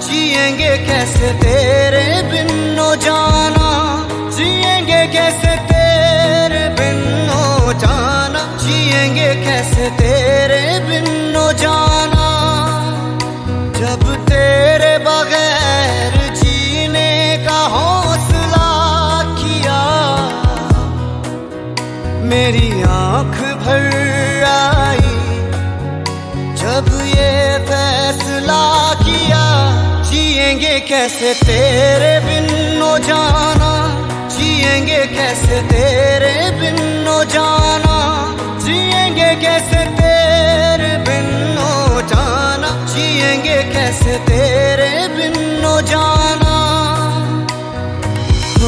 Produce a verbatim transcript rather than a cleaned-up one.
जिएंगे कैसे तेरे बिन ओ जाना, जिएंगे कैसे तेरे बिन ओ जाना, जिएंगे कैसे तेरे बिन ओ जाना। जब तेरे बगैर जीने का हौसला किया, मेरी आंख भर आई जब ये फैसला किया। जिएंगे कैसे तेरे बिन ओ जाना, जिएंगे कैसे तेरे